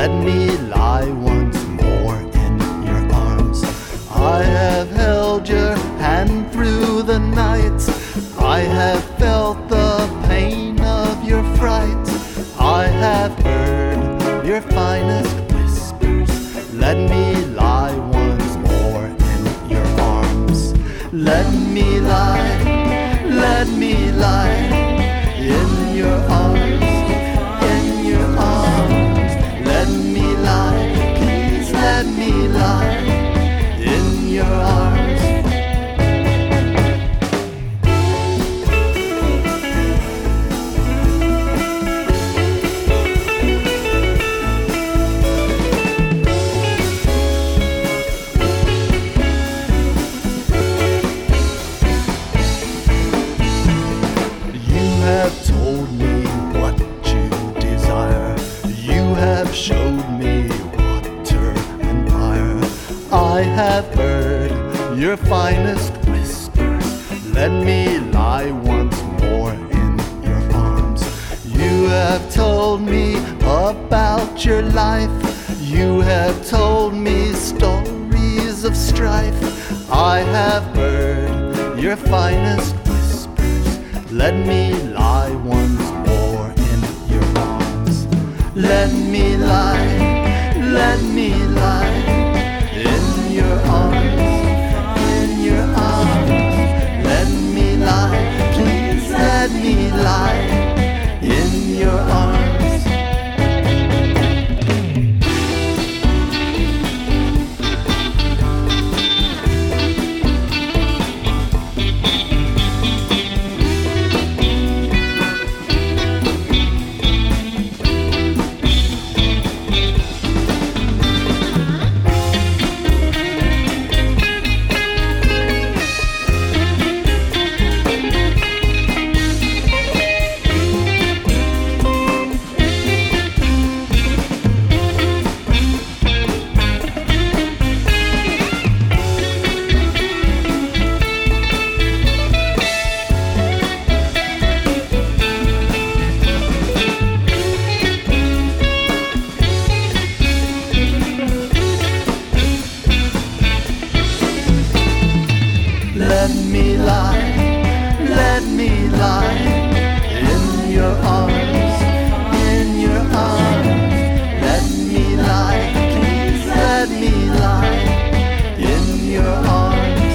let me lie once more in your arms. I have held your hand through the night. I have felt the pain of your fright. I have heard your finest whispers. Let me lie once more in your arms. Let me lie in your arms, in your arms. Let me lie, please let me lie in your arms. You have told me what you desire. You have showed me water and fire. I have heard your finest whispers. Let me lie once more in your arms. You have told me about your life. You have told me stories of strife. I have heard your finest whispers. Let me lie once more in your arms. Let me lie in your arms, in your arms. Let me lie, please let me lie in your arms. Let me lie in your arms, in your arms. Let me lie, please let me lie in your arms.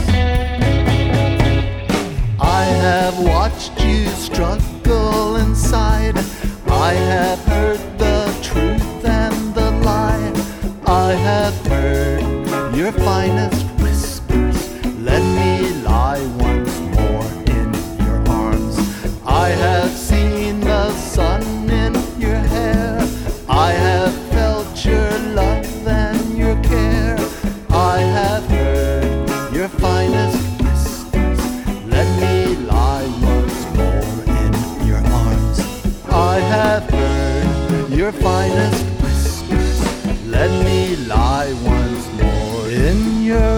I have watched you struggle inside. I have heard the truth and the lie. I have heard your finest whispers. Let me lie once more in your arms. I have seen the sun in your hair. I have felt your love and your care. I have heard your finest whispers. Let me lie once more in your arms. I have heard your finest whispers. Let me lie once more in your